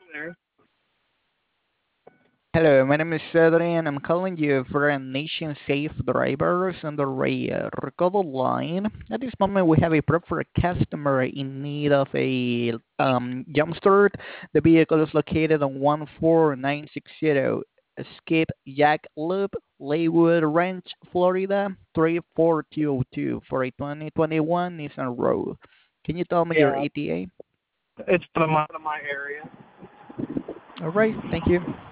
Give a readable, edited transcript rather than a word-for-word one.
Hello, my name is Adrian. I'm calling you for a Nation Safe Drivers on the recorded line. At this moment, we have a proper customer in need of a jump start. The vehicle is located on 14960 Skip Jack Loop, Leywood Ranch, Florida 34202 for a 2021 Nissan Rogue. Can you tell me your Yeah, ETA? it's from my area. All right, thank you.